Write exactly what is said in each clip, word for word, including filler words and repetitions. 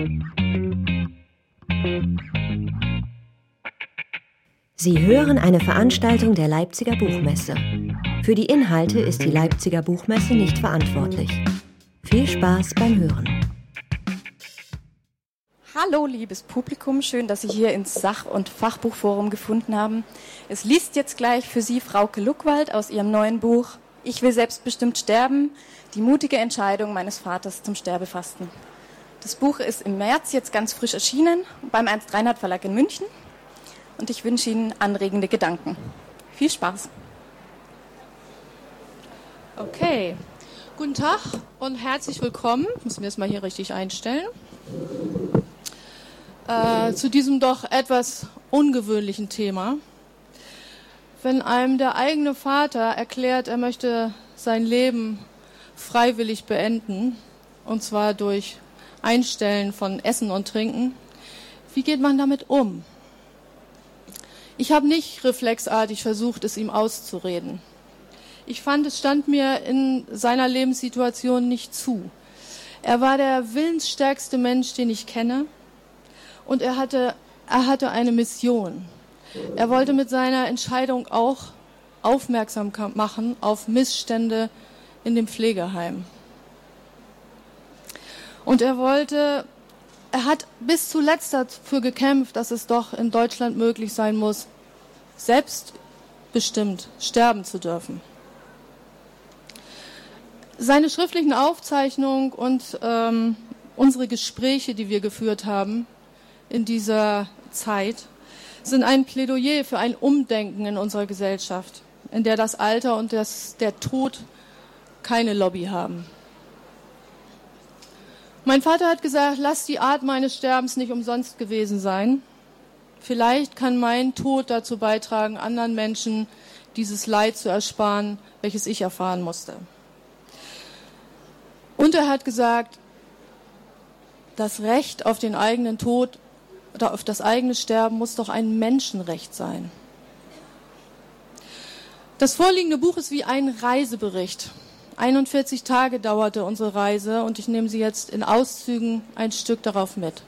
Sie hören eine Veranstaltung der Leipziger Buchmesse. Für die Inhalte ist die Leipziger Buchmesse nicht verantwortlich. Viel Spaß beim Hören. Hallo liebes Publikum, schön, dass Sie hier ins Sach- und Fachbuchforum gefunden haben. Es liest jetzt gleich für Sie Frauke Luckwald aus ihrem neuen Buch Ich will selbstbestimmt sterben, die mutige Entscheidung meines Vaters zum Sterbefasten. Das Buch ist im März jetzt ganz frisch erschienen beim Ernst Reinhardt Verlag in München und ich wünsche Ihnen anregende Gedanken. Viel Spaß! Okay, guten Tag und herzlich willkommen. Ich muss mir das mal hier richtig einstellen. Äh, zu diesem doch etwas ungewöhnlichen Thema. Wenn einem der eigene Vater erklärt, er möchte sein Leben freiwillig beenden, und zwar durch Einstellen von Essen und Trinken, wie geht man damit um? Ich habe nicht reflexartig versucht, es ihm auszureden. Ich fand, es stand mir in seiner Lebenssituation nicht zu. Er war der willensstärkste Mensch, den ich kenne, und er hatte, er hatte eine Mission. Er wollte mit seiner Entscheidung auch aufmerksam machen auf Missstände in dem Pflegeheim. Und er wollte, er hat bis zuletzt dafür gekämpft, dass es doch in Deutschland möglich sein muss, selbstbestimmt sterben zu dürfen. Seine schriftlichen Aufzeichnungen und ähm, unsere Gespräche, die wir geführt haben in dieser Zeit, sind ein Plädoyer für ein Umdenken in unserer Gesellschaft, in der das Alter und das, der Tod keine Lobby haben. Mein Vater hat gesagt, lass die Art meines Sterbens nicht umsonst gewesen sein. Vielleicht kann mein Tod dazu beitragen, anderen Menschen dieses Leid zu ersparen, welches ich erfahren musste. Und er hat gesagt, das Recht auf den eigenen Tod oder auf das eigene Sterben muss doch ein Menschenrecht sein. Das vorliegende Buch ist wie ein Reisebericht. einundvierzig Tage dauerte unsere Reise und ich nehme Sie jetzt in Auszügen ein Stück darauf mit.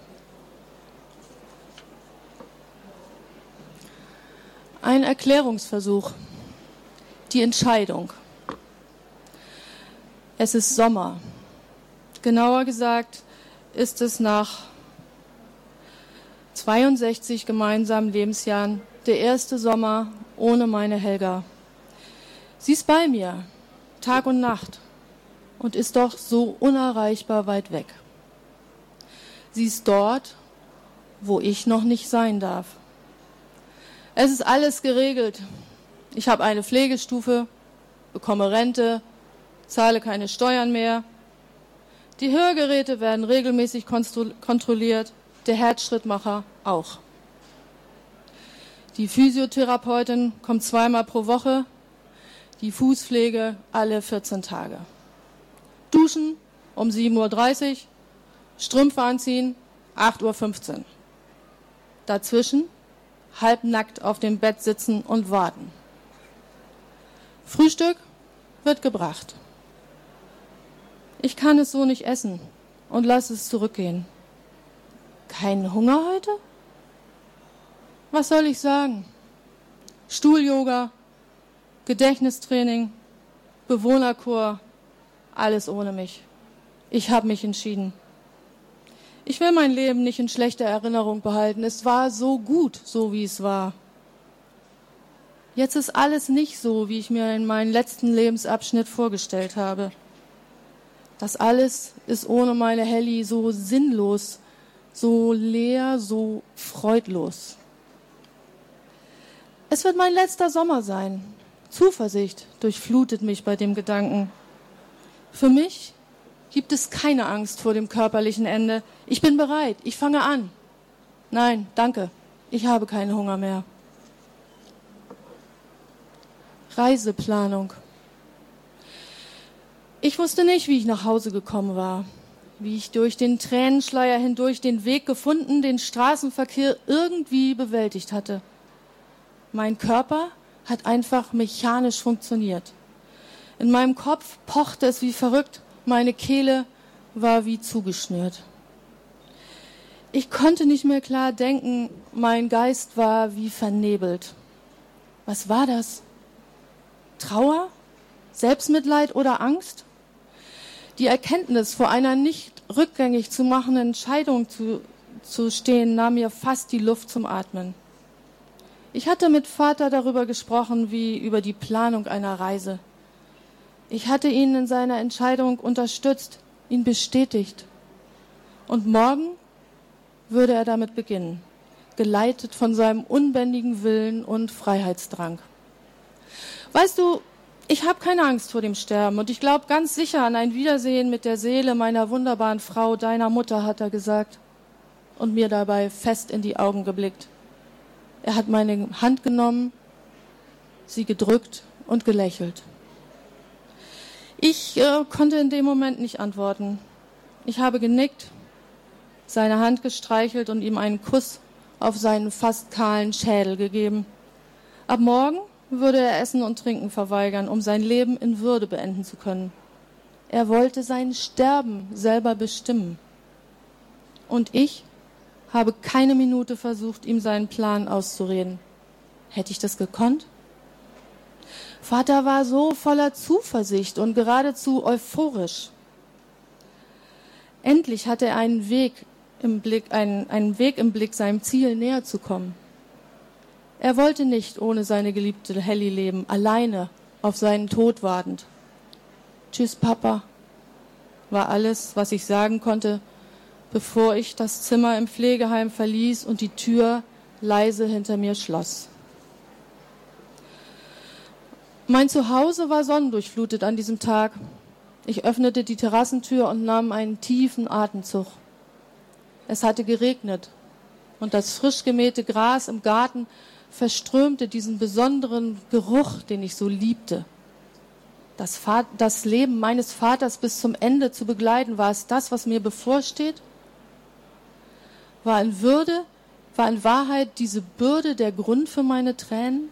Ein Erklärungsversuch. Die Entscheidung. Es ist Sommer. Genauer gesagt ist es nach zweiundsechzig gemeinsamen Lebensjahren der erste Sommer ohne meine Helga. Sie ist bei mir, Tag und Nacht, und ist doch so unerreichbar weit weg. Sie ist dort, wo ich noch nicht sein darf. Es ist alles geregelt. Ich habe eine Pflegestufe, bekomme Rente, zahle keine Steuern mehr. Die Hörgeräte werden regelmäßig kontrolliert, der Herzschrittmacher auch. Die Physiotherapeutin kommt zweimal pro Woche, die Fußpflege alle vierzehn Tage. Duschen um sieben Uhr dreißig, Strümpfe anziehen, acht Uhr fünfzehn. Dazwischen halbnackt auf dem Bett sitzen und warten. Frühstück wird gebracht. Ich kann es so nicht essen und lasse es zurückgehen. Keinen Hunger heute? Was soll ich sagen? Stuhl-Yoga, Gedächtnistraining, Bewohnerchor, alles ohne mich. Ich habe mich entschieden. Ich will mein Leben nicht in schlechter Erinnerung behalten. Es war so gut, so wie es war. Jetzt ist alles nicht so, wie ich mir in meinem letzten Lebensabschnitt vorgestellt habe. Das alles ist ohne meine Helly so sinnlos, so leer, so freudlos. Es wird mein letzter Sommer sein. Zuversicht durchflutet mich bei dem Gedanken. Für mich gibt es keine Angst vor dem körperlichen Ende. Ich bin bereit, ich fange an. Nein, danke, ich habe keinen Hunger mehr. Reiseplanung. Ich wusste nicht, wie ich nach Hause gekommen war, wie ich durch den Tränenschleier hindurch den Weg gefunden, den Straßenverkehr irgendwie bewältigt hatte. Mein Körper hat einfach mechanisch funktioniert. In meinem Kopf pochte es wie verrückt, meine Kehle war wie zugeschnürt. Ich konnte nicht mehr klar denken, mein Geist war wie vernebelt. Was war das? Trauer? Selbstmitleid oder Angst? Die Erkenntnis, vor einer nicht rückgängig zu machenden Entscheidung zu, zu stehen, nahm mir fast die Luft zum Atmen. Ich hatte mit Vater darüber gesprochen, wie über die Planung einer Reise. Ich hatte ihn in seiner Entscheidung unterstützt, ihn bestätigt. Und morgen würde er damit beginnen, geleitet von seinem unbändigen Willen und Freiheitsdrang. Weißt du, ich habe keine Angst vor dem Sterben und ich glaube ganz sicher an ein Wiedersehen mit der Seele meiner wunderbaren Frau, deiner Mutter, hat er gesagt und mir dabei fest in die Augen geblickt. Er hat meine Hand genommen, sie gedrückt und gelächelt. Ich äh, konnte in dem Moment nicht antworten. Ich habe genickt, seine Hand gestreichelt und ihm einen Kuss auf seinen fast kahlen Schädel gegeben. Ab morgen würde er Essen und Trinken verweigern, um sein Leben in Würde beenden zu können. Er wollte sein Sterben selber bestimmen. Und ich habe keine Minute versucht, ihm seinen Plan auszureden. Hätte ich das gekonnt? Vater war so voller Zuversicht und geradezu euphorisch. Endlich hatte er einen Weg im Blick, einen, einen Weg im Blick, seinem Ziel näher zu kommen. Er wollte nicht ohne seine geliebte Helly leben, alleine auf seinen Tod wartend. Tschüss, Papa, war alles, was ich sagen konnte, bevor ich das Zimmer im Pflegeheim verließ und die Tür leise hinter mir schloss. Mein Zuhause war sonnendurchflutet an diesem Tag. Ich öffnete die Terrassentür und nahm einen tiefen Atemzug. Es hatte geregnet und das frisch gemähte Gras im Garten verströmte diesen besonderen Geruch, den ich so liebte. Das, Va- das Leben meines Vaters bis zum Ende zu begleiten, war es das, was mir bevorsteht? War in Würde, war in Wahrheit diese Bürde der Grund für meine Tränen?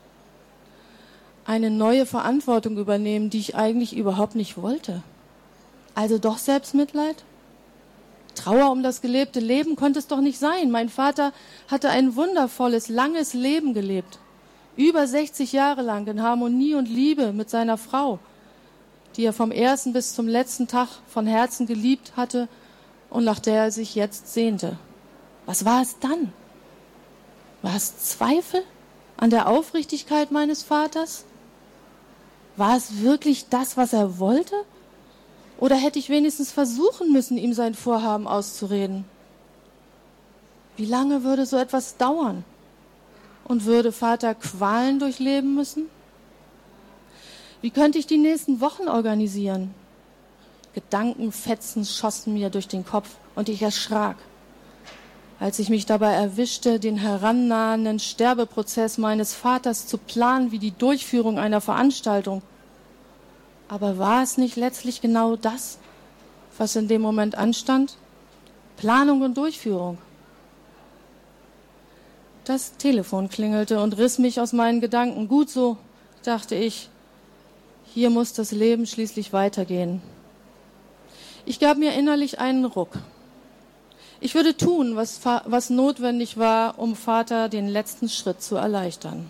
Eine neue Verantwortung übernehmen, die ich eigentlich überhaupt nicht wollte. Also doch Selbstmitleid? Trauer um das gelebte Leben konnte es doch nicht sein. Mein Vater hatte ein wundervolles, langes Leben gelebt. Über sechzig Jahre lang in Harmonie und Liebe mit seiner Frau, die er vom ersten bis zum letzten Tag von Herzen geliebt hatte und nach der er sich jetzt sehnte. Was war es dann? War es Zweifel an der Aufrichtigkeit meines Vaters? War es wirklich das, was er wollte? Oder hätte ich wenigstens versuchen müssen, ihm sein Vorhaben auszureden? Wie lange würde so etwas dauern? Und würde Vater Qualen durchleben müssen? Wie könnte ich die nächsten Wochen organisieren? Gedankenfetzen schossen mir durch den Kopf und ich erschrak, als ich mich dabei erwischte, den herannahenden Sterbeprozess meines Vaters zu planen wie die Durchführung einer Veranstaltung. Aber war es nicht letztlich genau das, was in dem Moment anstand? Planung und Durchführung. Das Telefon klingelte und riss mich aus meinen Gedanken. Gut so, dachte ich. Hier muss das Leben schließlich weitergehen. Ich gab mir innerlich einen Ruck. Ich würde tun, was, was notwendig war, um Vater den letzten Schritt zu erleichtern.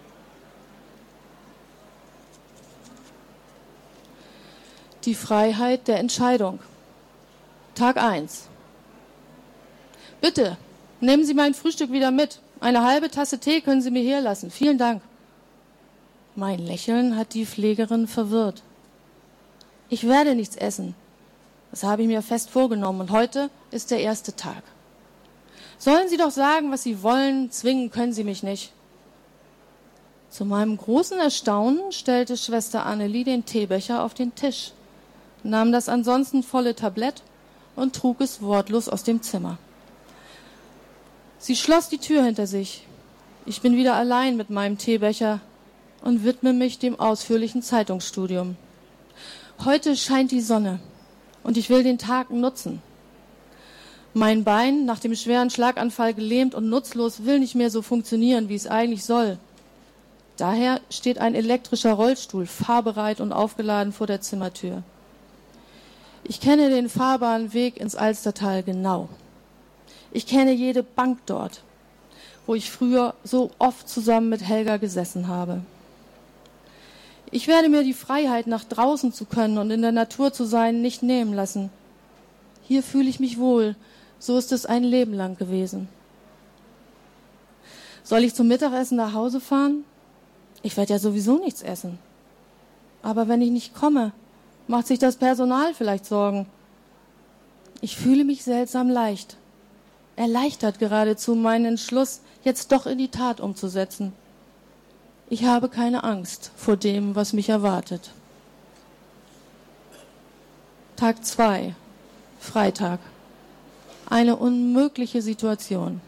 Die Freiheit der Entscheidung. Tag eins. Bitte, nehmen Sie mein Frühstück wieder mit. Eine halbe Tasse Tee können Sie mir hier lassen. Vielen Dank. Mein Lächeln hat die Pflegerin verwirrt. Ich werde nichts essen. Das habe ich mir fest vorgenommen und heute ist der erste Tag. Sollen Sie doch sagen, was Sie wollen, zwingen können Sie mich nicht. Zu meinem großen Erstaunen stellte Schwester Annelie den Teebecher auf den Tisch, nahm das ansonsten volle Tablett und trug es wortlos aus dem Zimmer. Sie schloss die Tür hinter sich. Ich bin wieder allein mit meinem Teebecher und widme mich dem ausführlichen Zeitungsstudium. Heute scheint die Sonne und ich will den Tag nutzen. Mein Bein, nach dem schweren Schlaganfall gelähmt und nutzlos, will nicht mehr so funktionieren, wie es eigentlich soll. Daher steht ein elektrischer Rollstuhl fahrbereit und aufgeladen vor der Zimmertür. Ich kenne den fahrbaren Weg ins Alstertal genau. Ich kenne jede Bank dort, wo ich früher so oft zusammen mit Helga gesessen habe. Ich werde mir die Freiheit, nach draußen zu können und in der Natur zu sein, nicht nehmen lassen. Hier fühle ich mich wohl, so ist es ein Leben lang gewesen. Soll ich zum Mittagessen nach Hause fahren? Ich werde ja sowieso nichts essen. Aber wenn ich nicht komme, macht sich das Personal vielleicht Sorgen. Ich fühle mich seltsam leicht. Erleichtert geradezu meinen Entschluss, jetzt doch in die Tat umzusetzen. Ich habe keine Angst vor dem, was mich erwartet. Tag zwei, Freitag. Eine unmögliche Situation.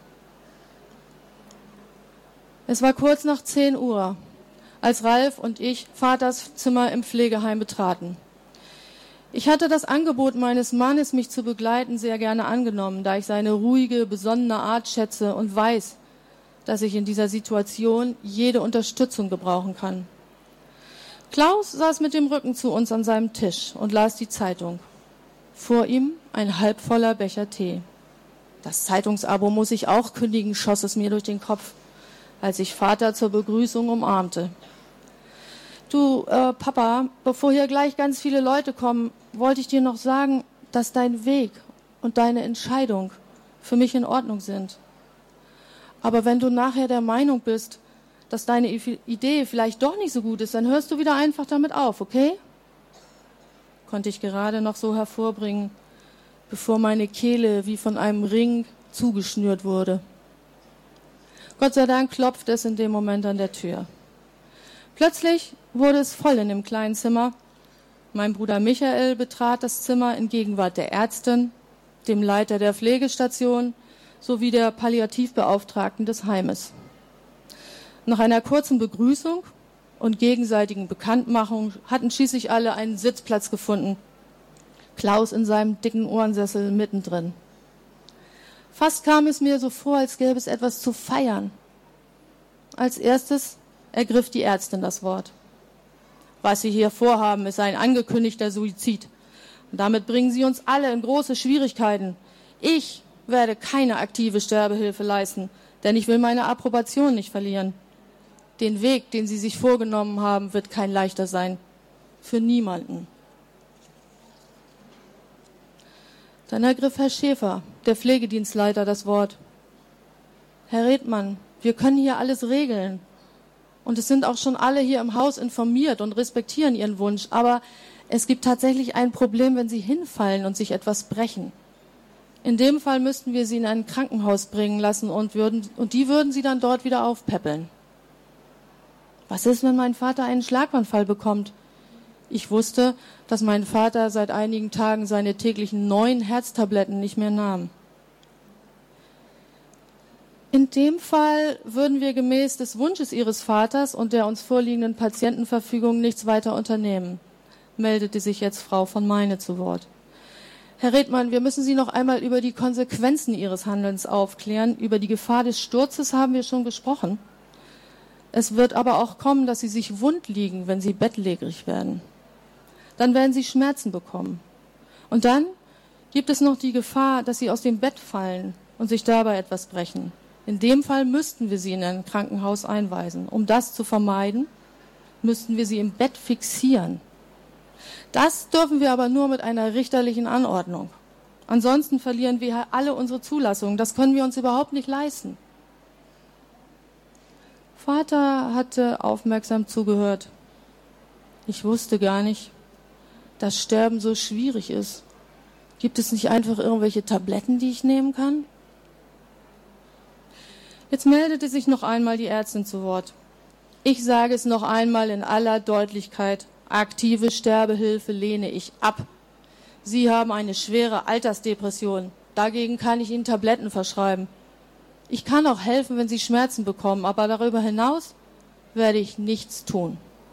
Es war kurz nach zehn Uhr, als Ralf und ich Vaters Zimmer im Pflegeheim betraten. Ich hatte das Angebot meines Mannes, mich zu begleiten, sehr gerne angenommen, da ich seine ruhige, besonnene Art schätze und weiß, dass ich in dieser Situation jede Unterstützung gebrauchen kann. Klaus saß mit dem Rücken zu uns an seinem Tisch und las die Zeitung. Vor ihm ein halbvoller Becher Tee. Das Zeitungsabo muss ich auch kündigen, schoss es mir durch den Kopf, als ich Vater zur Begrüßung umarmte. Du, äh, Papa, bevor hier gleich ganz viele Leute kommen, wollte ich dir noch sagen, dass dein Weg und deine Entscheidung für mich in Ordnung sind. Aber wenn du nachher der Meinung bist, dass deine Idee vielleicht doch nicht so gut ist, dann hörst du wieder einfach damit auf, okay? Konnte ich gerade noch so hervorbringen, bevor meine Kehle wie von einem Ring zugeschnürt wurde. Gott sei Dank klopfte es in dem Moment an der Tür. Plötzlich wurde es voll in dem kleinen Zimmer. Mein Bruder Michael betrat das Zimmer in Gegenwart der Ärztin, dem Leiter der Pflegestation sowie der Palliativbeauftragten des Heimes. Nach einer kurzen Begrüßung und gegenseitigen Bekanntmachung hatten schließlich alle einen Sitzplatz gefunden. Klaus in seinem dicken Ohrensessel mittendrin. Fast kam es mir so vor, als gäbe es etwas zu feiern. Als erstes ergriff die Ärztin das Wort. Was Sie hier vorhaben, ist ein angekündigter Suizid. Und damit bringen Sie uns alle in große Schwierigkeiten. Ich werde keine aktive Sterbehilfe leisten, denn ich will meine Approbation nicht verlieren. Den Weg, den Sie sich vorgenommen haben, wird kein leichter sein. Für niemanden. Dann ergriff Herr Schäfer, der Pflegedienstleiter, das Wort. Herr Redmann, wir können hier alles regeln. Und es sind auch schon alle hier im Haus informiert und respektieren Ihren Wunsch. Aber es gibt tatsächlich ein Problem, wenn Sie hinfallen und sich etwas brechen. In dem Fall müssten wir Sie in ein Krankenhaus bringen lassen und, würden, und die würden Sie dann dort wieder aufpäppeln. Was ist, wenn mein Vater einen Schlaganfall bekommt? Ich wusste, dass mein Vater seit einigen Tagen seine täglichen neun Herztabletten nicht mehr nahm. In dem Fall würden wir gemäß des Wunsches Ihres Vaters und der uns vorliegenden Patientenverfügung nichts weiter unternehmen, meldete sich jetzt Frau von Meine zu Wort. Herr Redmann, wir müssen Sie noch einmal über die Konsequenzen Ihres Handelns aufklären. Über die Gefahr des Sturzes haben wir schon gesprochen. Es wird aber auch kommen, dass Sie sich wund liegen, wenn Sie bettlägerig werden. Dann werden Sie Schmerzen bekommen. Und dann gibt es noch die Gefahr, dass Sie aus dem Bett fallen und sich dabei etwas brechen. In dem Fall müssten wir Sie in ein Krankenhaus einweisen. Um das zu vermeiden, müssten wir Sie im Bett fixieren. Das dürfen wir aber nur mit einer richterlichen Anordnung. Ansonsten verlieren wir alle unsere Zulassung. Das können wir uns überhaupt nicht leisten. Vater hatte aufmerksam zugehört. Ich wusste gar nicht, dass Sterben so schwierig ist. Gibt es nicht einfach irgendwelche Tabletten, die ich nehmen kann? Jetzt meldete sich noch einmal die Ärztin zu Wort. Ich sage es noch einmal in aller Deutlichkeit. Aktive Sterbehilfe lehne ich ab. Sie haben eine schwere Altersdepression. Dagegen kann ich Ihnen Tabletten verschreiben. Ich kann auch helfen, wenn Sie Schmerzen bekommen, aber darüber hinaus werde ich nichts tun.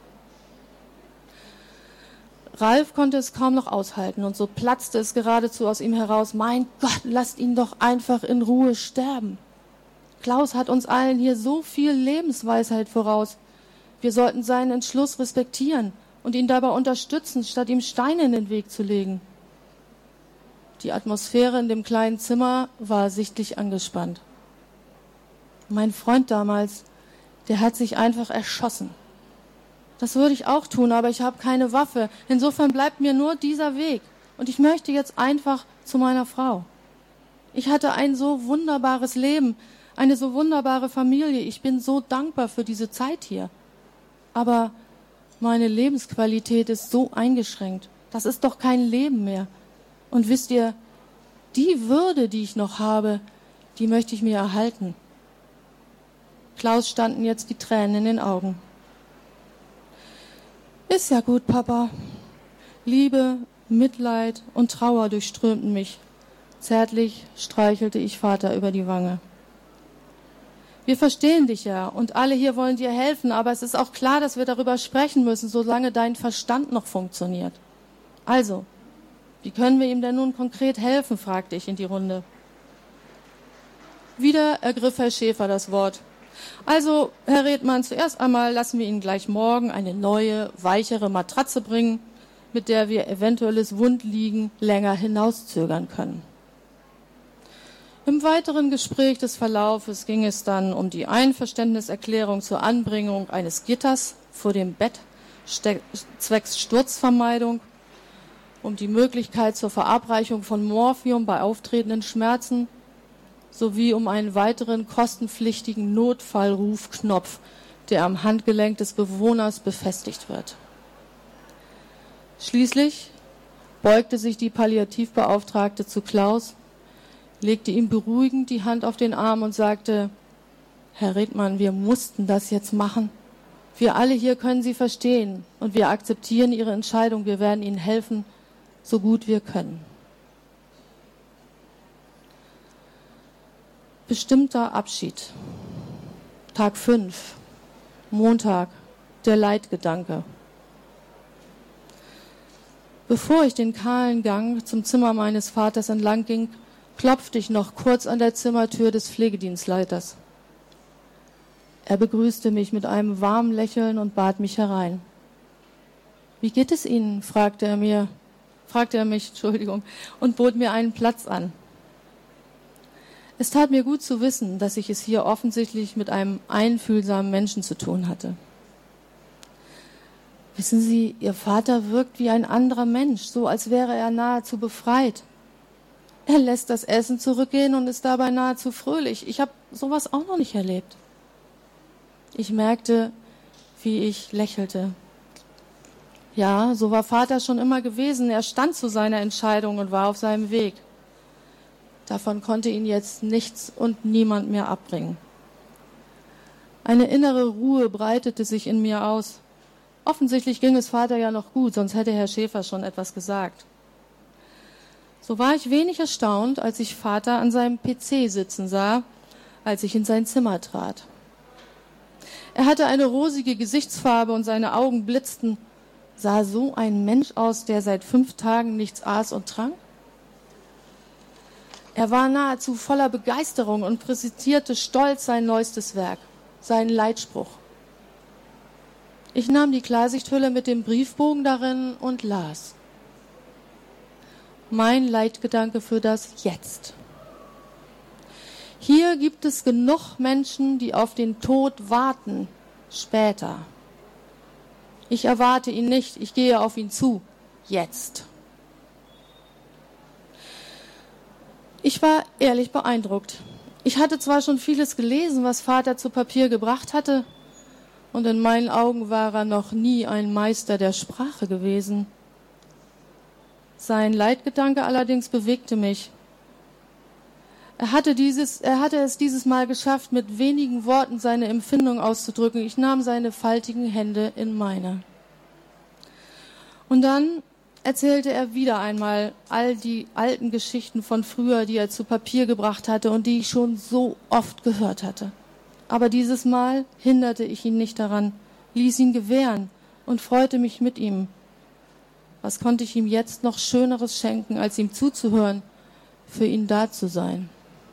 Ralf konnte es kaum noch aushalten und so platzte es geradezu aus ihm heraus. Mein Gott, lasst ihn doch einfach in Ruhe sterben. Klaus hat uns allen hier so viel Lebensweisheit voraus. Wir sollten seinen Entschluss respektieren und ihn dabei unterstützen, statt ihm Steine in den Weg zu legen. Die Atmosphäre in dem kleinen Zimmer war sichtlich angespannt. Mein Freund damals, der hat sich einfach erschossen. Das würde ich auch tun, aber ich habe keine Waffe. Insofern bleibt mir nur dieser Weg. Und ich möchte jetzt einfach zu meiner Frau. Ich hatte ein so wunderbares Leben, eine so wunderbare Familie. Ich bin so dankbar für diese Zeit hier. Aber meine Lebensqualität ist so eingeschränkt. Das ist doch kein Leben mehr. Und wisst ihr, die Würde, die ich noch habe, die möchte ich mir erhalten. Klaus standen jetzt die Tränen in den Augen. Ist ja gut, Papa. Liebe, Mitleid und Trauer durchströmten mich. Zärtlich streichelte ich Vater über die Wange. Wir verstehen dich ja und alle hier wollen dir helfen, aber es ist auch klar, dass wir darüber sprechen müssen, solange dein Verstand noch funktioniert. Also, wie können wir ihm denn nun konkret helfen, fragte ich in die Runde. Wieder ergriff Herr Schäfer das Wort. Also, Herr Redmann, zuerst einmal lassen wir Ihnen gleich morgen eine neue, weichere Matratze bringen, mit der wir eventuelles Wundliegen länger hinauszögern können. Im weiteren Gespräch des Verlaufes ging es dann um die Einverständniserklärung zur Anbringung eines Gitters vor dem Bett zwecks Sturzvermeidung, um die Möglichkeit zur Verabreichung von Morphium bei auftretenden Schmerzen sowie um einen weiteren kostenpflichtigen Notfallrufknopf, der am Handgelenk des Bewohners befestigt wird. Schließlich beugte sich die Palliativbeauftragte zu Klaus, legte ihm beruhigend die Hand auf den Arm und sagte, Herr Redmann, wir mussten das jetzt machen. Wir alle hier können Sie verstehen und wir akzeptieren Ihre Entscheidung. Wir werden Ihnen helfen, so gut wir können. Bestimmter Abschied. Tag fünf. Montag. Der Leitgedanke. Bevor ich den kahlen Gang zum Zimmer meines Vaters entlang ging, klopfte ich noch kurz an der Zimmertür des Pflegedienstleiters. Er begrüßte mich mit einem warmen Lächeln und bat mich herein. Wie geht es Ihnen? fragte er mir, fragte er mich, Entschuldigung, und bot mir einen Platz an. Es tat mir gut zu wissen, dass ich es hier offensichtlich mit einem einfühlsamen Menschen zu tun hatte. Wissen Sie, Ihr Vater wirkt wie ein anderer Mensch, so als wäre er nahezu befreit. Er lässt das Essen zurückgehen und ist dabei nahezu fröhlich. Ich habe sowas auch noch nicht erlebt. Ich merkte, wie ich lächelte. Ja, so war Vater schon immer gewesen. Er stand zu seiner Entscheidung und war auf seinem Weg. Davon konnte ihn jetzt nichts und niemand mehr abbringen. Eine innere Ruhe breitete sich in mir aus. Offensichtlich ging es Vater ja noch gut, sonst hätte Herr Schäfer schon etwas gesagt. So war ich wenig erstaunt, als ich Vater an seinem P C sitzen sah, als ich in sein Zimmer trat. Er hatte eine rosige Gesichtsfarbe und seine Augen blitzten. Sah so ein Mensch aus, der seit fünf Tagen nichts aß und trank? Er war nahezu voller Begeisterung und präsentierte stolz sein neuestes Werk, seinen Leitspruch. Ich nahm die Klarsichthülle mit dem Briefbogen darin und las. Mein Leitgedanke für das Jetzt. Hier gibt es genug Menschen, die auf den Tod warten, später. Ich erwarte ihn nicht, ich gehe auf ihn zu, jetzt. Ich war ehrlich beeindruckt. Ich hatte zwar schon vieles gelesen, was Vater zu Papier gebracht hatte, und in meinen Augen war er noch nie ein Meister der Sprache gewesen. Sein Leitgedanke allerdings bewegte mich. Er hatte, dieses, er hatte es dieses Mal geschafft, mit wenigen Worten seine Empfindung auszudrücken. Ich nahm seine faltigen Hände in meine. Und dann erzählte er wieder einmal all die alten Geschichten von früher, die er zu Papier gebracht hatte und die ich schon so oft gehört hatte. Aber dieses Mal hinderte ich ihn nicht daran, ließ ihn gewähren und freute mich mit ihm. Was konnte ich ihm jetzt noch Schöneres schenken, als ihm zuzuhören, für ihn da zu sein?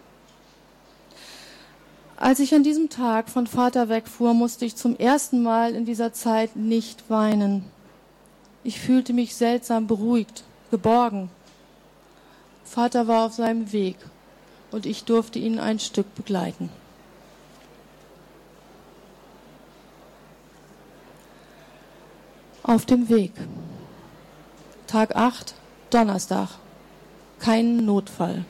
Als ich an diesem Tag von Vater wegfuhr, musste ich zum ersten Mal in dieser Zeit nicht weinen. Ich fühlte mich seltsam beruhigt, geborgen. Vater war auf seinem Weg und ich durfte ihn ein Stück begleiten. Auf dem Weg. Tag acht, Donnerstag. Kein Notfall.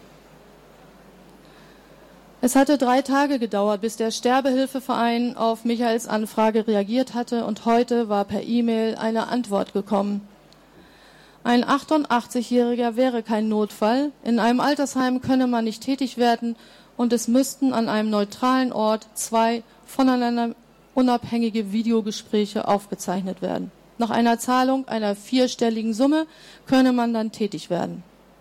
Es hatte drei Tage gedauert, bis der Sterbehilfeverein auf Michaels Anfrage reagiert hatte und heute war per E-Mail eine Antwort gekommen. Ein achtundachtzigjähriger wäre kein Notfall, in einem Altersheim könne man nicht tätig werden und es müssten an einem neutralen Ort zwei voneinander unabhängige Videogespräche aufgezeichnet werden. Nach einer Zahlung einer vierstelligen Summe könne man dann tätig werden.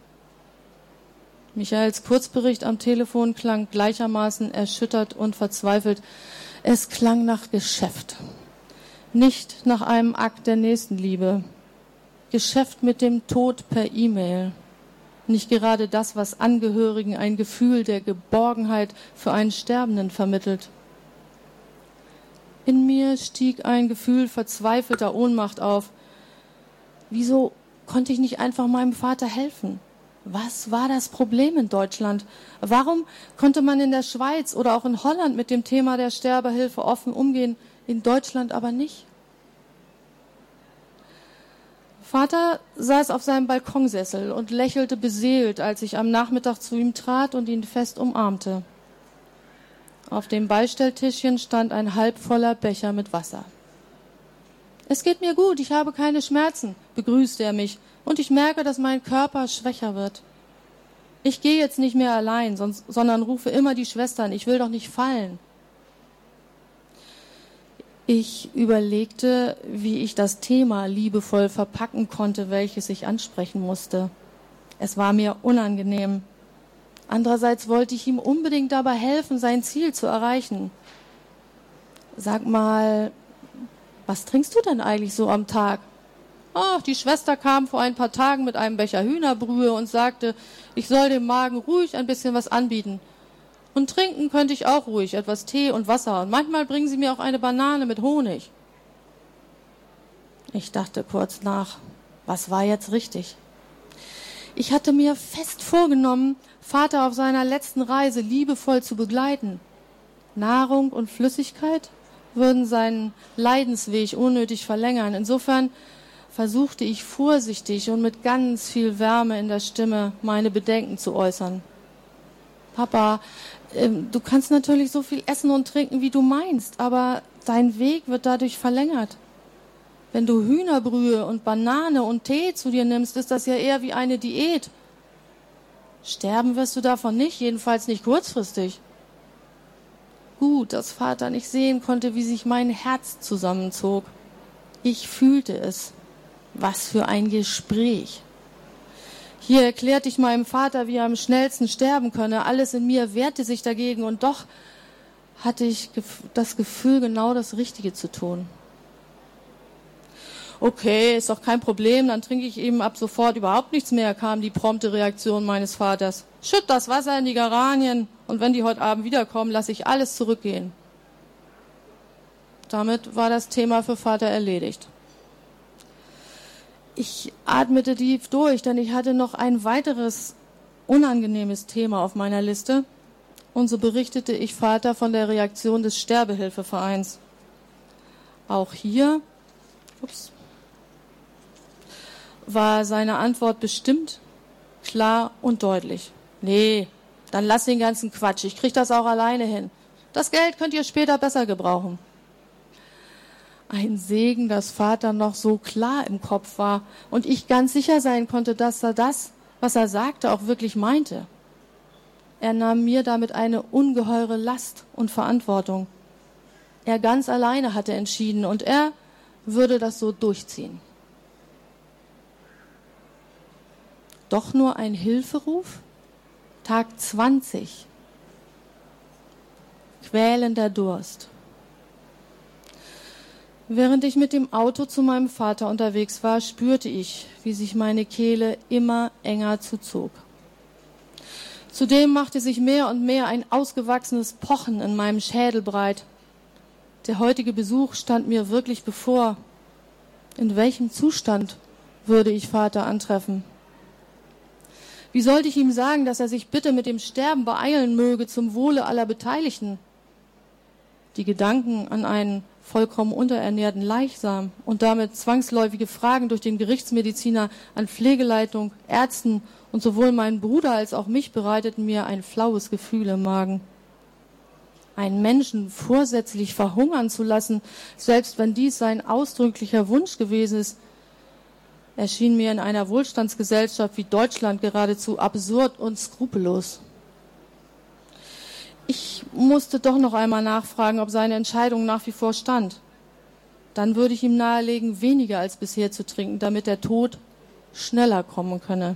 Michaels Kurzbericht am Telefon klang gleichermaßen erschüttert und verzweifelt. Es klang nach Geschäft, nicht nach einem Akt der Nächstenliebe. Geschäft mit dem Tod per E-Mail. Nicht gerade das, was Angehörigen ein Gefühl der Geborgenheit für einen Sterbenden vermittelt. In mir stieg ein Gefühl verzweifelter Ohnmacht auf. Wieso konnte ich nicht einfach meinem Vater helfen? Was war das Problem in Deutschland? Warum konnte man in der Schweiz oder auch in Holland mit dem Thema der Sterbehilfe offen umgehen, in Deutschland aber nicht? Vater saß auf seinem Balkonsessel und lächelte beseelt, als ich am Nachmittag zu ihm trat und ihn fest umarmte. Auf dem Beistelltischchen stand ein halbvoller Becher mit Wasser. »Es geht mir gut, ich habe keine Schmerzen«, begrüßte er mich, »und ich merke, dass mein Körper schwächer wird. Ich gehe jetzt nicht mehr allein, sonst, sondern rufe immer die Schwestern, ich will doch nicht fallen.« Ich überlegte, wie ich das Thema liebevoll verpacken konnte, welches ich ansprechen musste. Es war mir unangenehm. Andererseits wollte ich ihm unbedingt dabei helfen, sein Ziel zu erreichen. »Sag mal, was trinkst du denn eigentlich so am Tag?« »Ach, die Schwester kam vor ein paar Tagen mit einem Becher Hühnerbrühe und sagte, ich soll dem Magen ruhig ein bisschen was anbieten. Und trinken könnte ich auch ruhig, etwas Tee und Wasser. Und manchmal bringen sie mir auch eine Banane mit Honig.« Ich dachte kurz nach, was war jetzt richtig? Ich hatte mir fest vorgenommen, Vater auf seiner letzten Reise liebevoll zu begleiten. Nahrung und Flüssigkeit würden seinen Leidensweg unnötig verlängern. Insofern versuchte ich vorsichtig und mit ganz viel Wärme in der Stimme meine Bedenken zu äußern. »Papa, äh, du kannst natürlich so viel essen und trinken, wie du meinst, aber dein Weg wird dadurch verlängert. Wenn du Hühnerbrühe und Banane und Tee zu dir nimmst, ist das ja eher wie eine Diät. Sterben wirst du davon nicht, jedenfalls nicht kurzfristig.« Gut, dass Vater nicht sehen konnte, wie sich mein Herz zusammenzog. Ich fühlte es. Was für ein Gespräch. Hier erklärte ich meinem Vater, wie er am schnellsten sterben könne. Alles in mir wehrte sich dagegen und doch hatte ich das Gefühl, genau das Richtige zu tun. »Okay, ist doch kein Problem, dann trinke ich eben ab sofort überhaupt nichts mehr«, kam die prompte Reaktion meines Vaters. »Schütt das Wasser in die Geranien und wenn die heute Abend wiederkommen, lasse ich alles zurückgehen.« Damit war das Thema für Vater erledigt. Ich atmete tief durch, denn ich hatte noch ein weiteres unangenehmes Thema auf meiner Liste. Und so berichtete ich Vater von der Reaktion des Sterbehilfevereins. Auch hier ups, war seine Antwort bestimmt, klar und deutlich. »Nee, dann lass den ganzen Quatsch, ich krieg das auch alleine hin. Das Geld könnt ihr später besser gebrauchen.« Ein Segen, dass Vater noch so klar im Kopf war und ich ganz sicher sein konnte, dass er das, was er sagte, auch wirklich meinte. Er nahm mir damit eine ungeheure Last und Verantwortung. Er ganz alleine hatte entschieden und er würde das so durchziehen. Doch nur ein Hilferuf? Tag zwanzig. Quälender Durst. Während ich mit dem Auto zu meinem Vater unterwegs war, spürte ich, wie sich meine Kehle immer enger zuzog. Zudem machte sich mehr und mehr ein ausgewachsenes Pochen in meinem Schädel breit. Der heutige Besuch stand mir wirklich bevor. In welchem Zustand würde ich Vater antreffen? Wie sollte ich ihm sagen, dass er sich bitte mit dem Sterben beeilen möge zum Wohle aller Beteiligten? Die Gedanken an einen vollkommen unterernährten Leichnam und damit zwangsläufige Fragen durch den Gerichtsmediziner an Pflegeleitung, Ärzten und sowohl meinen Bruder als auch mich bereiteten mir ein flaues Gefühl im Magen. Einen Menschen vorsätzlich verhungern zu lassen, selbst wenn dies sein ausdrücklicher Wunsch gewesen ist, erschien mir in einer Wohlstandsgesellschaft wie Deutschland geradezu absurd und skrupellos. Ich musste doch noch einmal nachfragen, ob seine Entscheidung nach wie vor stand. Dann würde ich ihm nahelegen, weniger als bisher zu trinken, damit der Tod schneller kommen könne.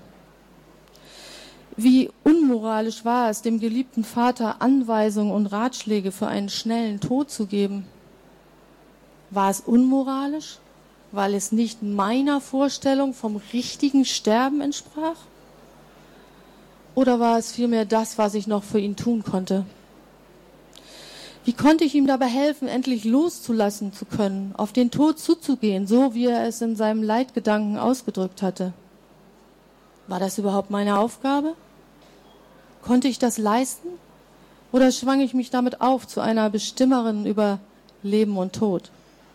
Wie unmoralisch war es, dem geliebten Vater Anweisungen und Ratschläge für einen schnellen Tod zu geben. War es unmoralisch, weil es nicht meiner Vorstellung vom richtigen Sterben entsprach? Oder war es vielmehr das, was ich noch für ihn tun konnte? Wie konnte ich ihm dabei helfen, endlich loszulassen zu können, auf den Tod zuzugehen, so wie er es in seinem Leitgedanken ausgedrückt hatte? War das überhaupt meine Aufgabe? Konnte ich das leisten? Oder schwang ich mich damit auf zu einer Bestimmerin über Leben und Tod?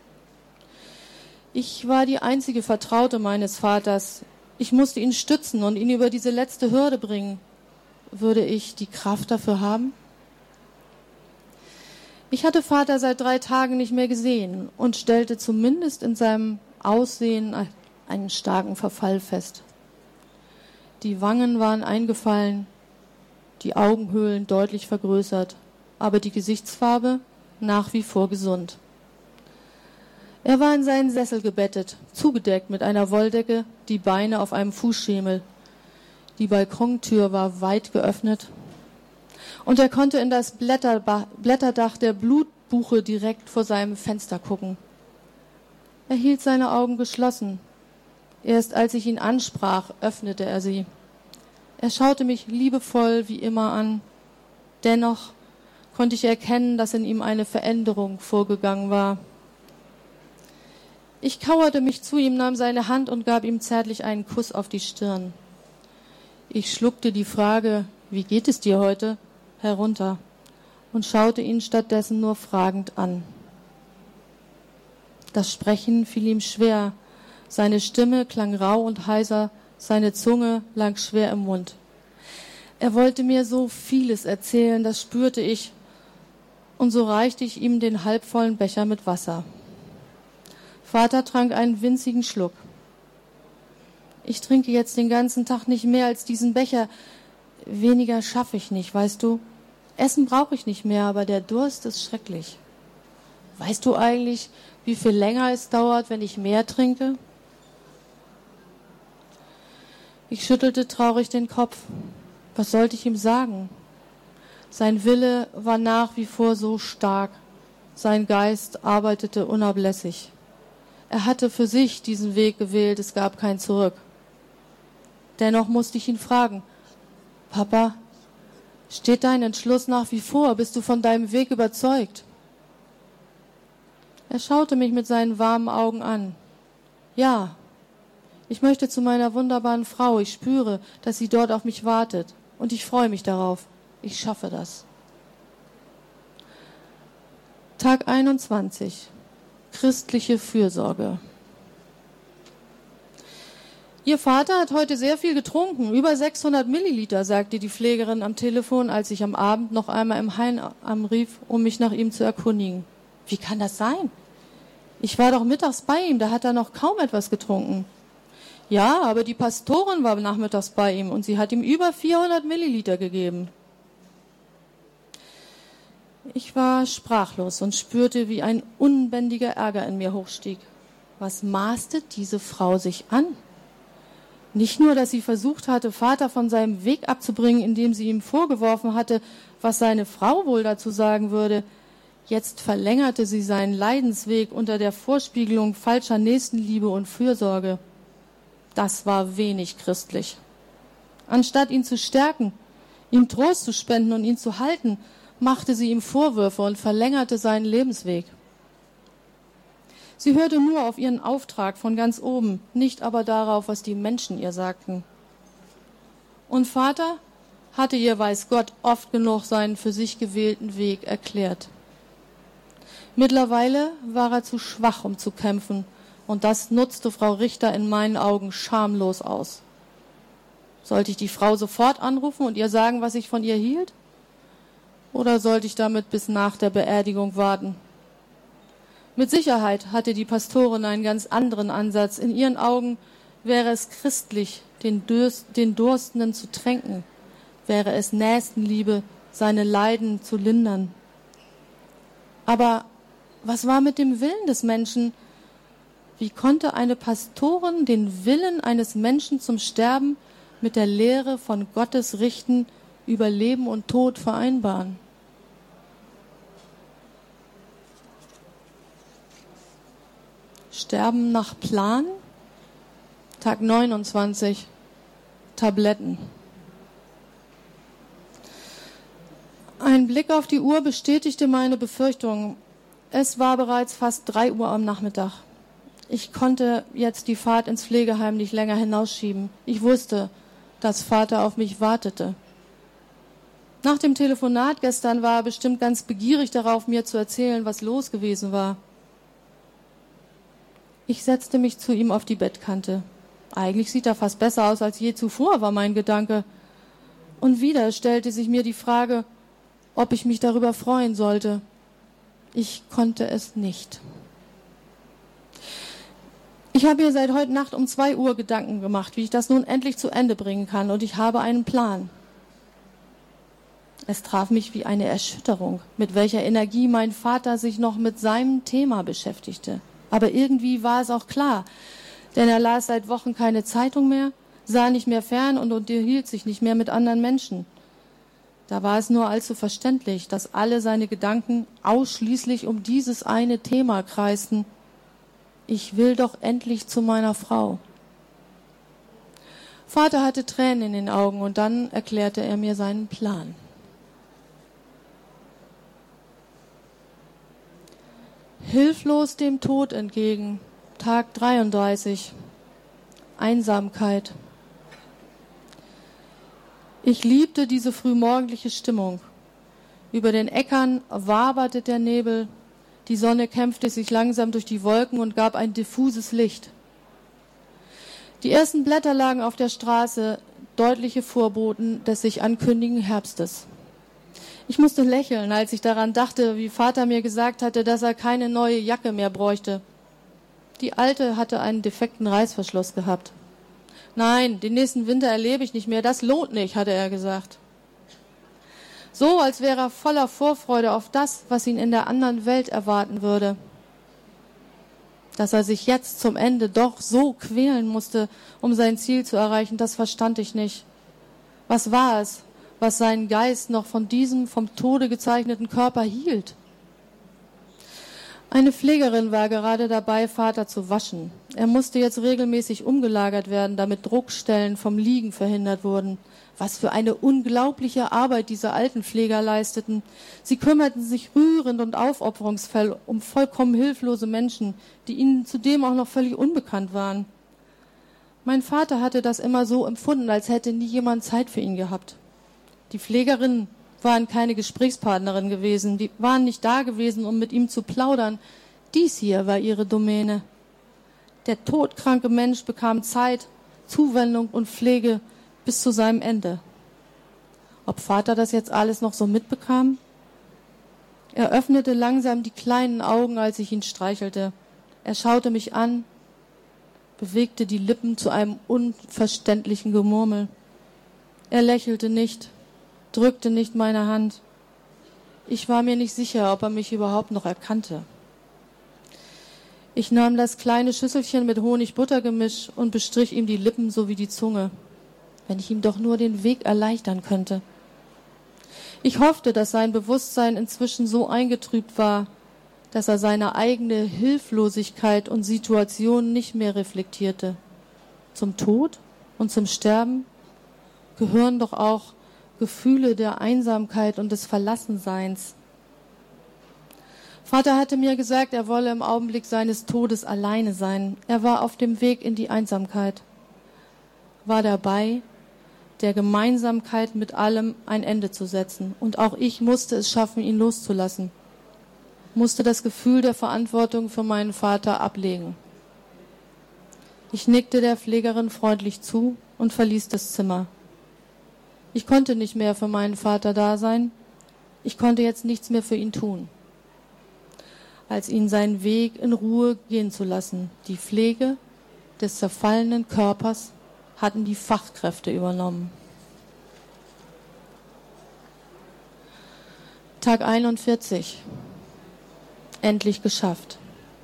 Ich war die einzige Vertraute meines Vaters. Ich musste ihn stützen und ihn über diese letzte Hürde bringen. Würde ich die Kraft dafür haben? Ich hatte Vater seit drei Tagen nicht mehr gesehen und stellte zumindest in seinem Aussehen einen starken Verfall fest. Die Wangen waren eingefallen, die Augenhöhlen deutlich vergrößert, aber die Gesichtsfarbe nach wie vor gesund. Er war in seinen Sessel gebettet, zugedeckt mit einer Wolldecke, die Beine auf einem Fußschemel. Die Balkontür war weit geöffnet und er konnte in das Blätterba- Blätterdach der Blutbuche direkt vor seinem Fenster gucken. Er hielt seine Augen geschlossen. Erst als ich ihn ansprach, öffnete er sie. Er schaute mich liebevoll wie immer an. Dennoch konnte ich erkennen, dass in ihm eine Veränderung vorgegangen war. Ich kauerte mich zu ihm, nahm seine Hand und gab ihm zärtlich einen Kuss auf die Stirn. Ich schluckte die Frage, wie geht es dir heute, herunter und schaute ihn stattdessen nur fragend an. Das Sprechen fiel ihm schwer. Seine Stimme klang rau und heiser, seine Zunge lag schwer im Mund. Er wollte mir so vieles erzählen, das spürte ich, und so reichte ich ihm den halbvollen Becher mit Wasser. Vater trank einen winzigen Schluck. Ich trinke jetzt den ganzen Tag nicht mehr als diesen Becher. Weniger schaffe ich nicht, weißt du? Essen brauche ich nicht mehr, aber der Durst ist schrecklich. Weißt du eigentlich, wie viel länger es dauert, wenn ich mehr trinke? Ich schüttelte traurig den Kopf. Was sollte ich ihm sagen? Sein Wille war nach wie vor so stark. Sein Geist arbeitete unablässig. Er hatte für sich diesen Weg gewählt, es gab kein Zurück. Dennoch musste ich ihn fragen, Papa, steht dein Entschluss nach wie vor? Bist du von deinem Weg überzeugt? Er schaute mich mit seinen warmen Augen an. Ja, ich möchte zu meiner wunderbaren Frau. Ich spüre, dass sie dort auf mich wartet. Und ich freue mich darauf. Ich schaffe das. Tag einundzwanzig. Christliche Fürsorge. Ihr Vater hat heute sehr viel getrunken, über sechshundert Milliliter, sagte die Pflegerin am Telefon, als ich am Abend noch einmal im Heim anrief, um mich nach ihm zu erkundigen. Wie kann das sein? Ich war doch mittags bei ihm, da hat er noch kaum etwas getrunken. Ja, aber die Pastorin war nachmittags bei ihm und sie hat ihm über vierhundert Milliliter gegeben. Ich war sprachlos und spürte, wie ein unbändiger Ärger in mir hochstieg. Was maßte diese Frau sich an? Nicht nur, dass sie versucht hatte, Vater von seinem Weg abzubringen, indem sie ihm vorgeworfen hatte, was seine Frau wohl dazu sagen würde. Jetzt verlängerte sie seinen Leidensweg unter der Vorspiegelung falscher Nächstenliebe und Fürsorge. Das war wenig christlich. Anstatt ihn zu stärken, ihm Trost zu spenden und ihn zu halten, machte sie ihm Vorwürfe und verlängerte seinen Lebensweg. Sie hörte nur auf ihren Auftrag von ganz oben, nicht aber darauf, was die Menschen ihr sagten. Und Vater hatte ihr, weiß Gott, oft genug seinen für sich gewählten Weg erklärt. Mittlerweile war er zu schwach, um zu kämpfen, und das nutzte Frau Richter in meinen Augen schamlos aus. Sollte ich die Frau sofort anrufen und ihr sagen, was ich von ihr hielt? Oder sollte ich damit bis nach der Beerdigung warten? Mit Sicherheit hatte die Pastorin einen ganz anderen Ansatz. In ihren Augen wäre es christlich, den, Durst, den Durstenden zu tränken, wäre es Nächstenliebe, seine Leiden zu lindern. Aber was war mit dem Willen des Menschen? Wie konnte eine Pastorin den Willen eines Menschen zum Sterben mit der Lehre von Gottes Richten über Leben und Tod vereinbaren? Sterben nach Plan? Tag neunundzwanzig. Tabletten. Ein Blick auf die Uhr bestätigte meine Befürchtungen. Es war bereits fast drei Uhr am Nachmittag. Ich konnte jetzt die Fahrt ins Pflegeheim nicht länger hinausschieben. Ich wusste, dass Vater auf mich wartete. Nach dem Telefonat gestern war er bestimmt ganz begierig darauf, mir zu erzählen, was los gewesen war. Ich setzte mich zu ihm auf die Bettkante. Eigentlich sieht er fast besser aus als je zuvor, war mein Gedanke. Und wieder stellte sich mir die Frage, ob ich mich darüber freuen sollte. Ich konnte es nicht. Ich habe mir seit heute Nacht um zwei Uhr Gedanken gemacht, wie ich das nun endlich zu Ende bringen kann, und ich habe einen Plan. Es traf mich wie eine Erschütterung, mit welcher Energie mein Vater sich noch mit seinem Thema beschäftigte. Aber irgendwie war es auch klar, denn er las seit Wochen keine Zeitung mehr, sah nicht mehr fern und unterhielt sich nicht mehr mit anderen Menschen. Da war es nur allzu verständlich, dass alle seine Gedanken ausschließlich um dieses eine Thema kreisten. Ich will doch endlich zu meiner Frau. Vater hatte Tränen in den Augen und dann erklärte er mir seinen Plan. Hilflos dem Tod entgegen, Tag dreiunddreißig. Einsamkeit. Ich liebte diese frühmorgendliche Stimmung. Über den Äckern waberte der Nebel, die Sonne kämpfte sich langsam durch die Wolken und gab ein diffuses Licht. Die ersten Blätter lagen auf der Straße, deutliche Vorboten des sich ankündigenden Herbstes. Ich musste lächeln, als ich daran dachte, wie Vater mir gesagt hatte, dass er keine neue Jacke mehr bräuchte. Die alte hatte einen defekten Reißverschluss gehabt. Nein, den nächsten Winter erlebe ich nicht mehr, das lohnt nicht, hatte er gesagt. So, als wäre er voller Vorfreude auf das, was ihn in der anderen Welt erwarten würde. Dass er sich jetzt zum Ende doch so quälen musste, um sein Ziel zu erreichen, das verstand ich nicht. Was war es, was seinen Geist noch von diesem vom Tode gezeichneten Körper hielt? Eine Pflegerin war gerade dabei, Vater zu waschen. Er musste jetzt regelmäßig umgelagert werden, damit Druckstellen vom Liegen verhindert wurden. Was für eine unglaubliche Arbeit diese Altenpfleger leisteten. Sie kümmerten sich rührend und aufopferungsvoll um vollkommen hilflose Menschen, die ihnen zudem auch noch völlig unbekannt waren. Mein Vater hatte das immer so empfunden, als hätte nie jemand Zeit für ihn gehabt. Die Pflegerinnen waren keine Gesprächspartnerin gewesen, die waren nicht da gewesen, um mit ihm zu plaudern. Dies hier war ihre Domäne. Der todkranke Mensch bekam Zeit, Zuwendung und Pflege bis zu seinem Ende. Ob Vater das jetzt alles noch so mitbekam? Er öffnete langsam die kleinen Augen, als ich ihn streichelte. Er schaute mich an, bewegte die Lippen zu einem unverständlichen Gemurmel. Er lächelte nicht, drückte nicht meine Hand. Ich war mir nicht sicher, ob er mich überhaupt noch erkannte. Ich nahm das kleine Schüsselchen mit Honig-Butter-Gemisch und bestrich ihm die Lippen sowie die Zunge. Wenn ich ihm doch nur den Weg erleichtern könnte. Ich hoffte, dass sein Bewusstsein inzwischen so eingetrübt war, dass er seine eigene Hilflosigkeit und Situation nicht mehr reflektierte. Zum Tod und zum Sterben gehören doch auch Gefühle der Einsamkeit und des Verlassenseins. Vater hatte mir gesagt, er wolle im Augenblick seines Todes alleine sein. Er war auf dem Weg in die Einsamkeit, war dabei, der Gemeinsamkeit mit allem ein Ende zu setzen. Und auch ich musste es schaffen, ihn loszulassen. Musste das Gefühl der Verantwortung für meinen Vater ablegen. Ich nickte der Pflegerin freundlich zu und verließ das Zimmer. Ich konnte nicht mehr für meinen Vater da sein. Ich konnte jetzt nichts mehr für ihn tun, als ihn seinen Weg in Ruhe gehen zu lassen. Die Pflege des zerfallenen Körpers hatten die Fachkräfte übernommen. Tag einundvierzig. Endlich geschafft.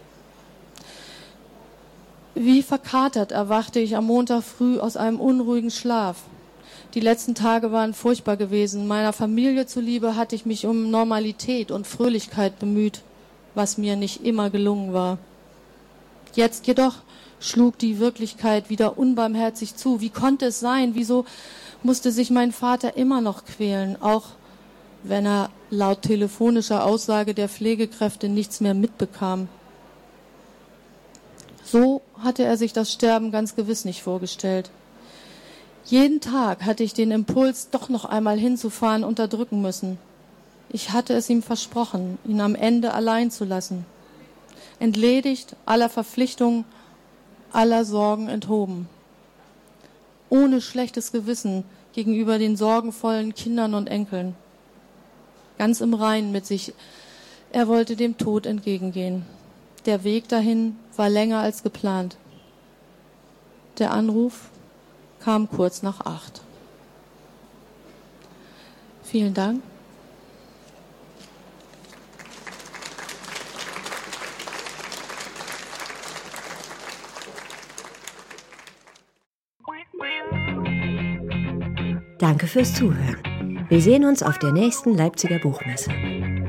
Wie verkatert erwachte ich am Montag früh aus einem unruhigen Schlaf. Die letzten Tage waren furchtbar gewesen. Meiner Familie zuliebe hatte ich mich um Normalität und Fröhlichkeit bemüht, was mir nicht immer gelungen war. Jetzt jedoch schlug die Wirklichkeit wieder unbarmherzig zu. Wie konnte es sein? Wieso musste sich mein Vater immer noch quälen, auch wenn er laut telefonischer Aussage der Pflegekräfte nichts mehr mitbekam? So hatte er sich das Sterben ganz gewiss nicht vorgestellt. Jeden Tag hatte ich den Impuls, doch noch einmal hinzufahren, unterdrücken müssen. Ich hatte es ihm versprochen, ihn am Ende allein zu lassen. Entledigt aller Verpflichtungen, aller Sorgen enthoben. Ohne schlechtes Gewissen gegenüber den sorgenvollen Kindern und Enkeln. Ganz im Reinen mit sich. Er wollte dem Tod entgegengehen. Der Weg dahin war länger als geplant. Der Anruf kam kurz nach acht. Vielen Dank. Danke fürs Zuhören. Wir sehen uns auf der nächsten Leipziger Buchmesse.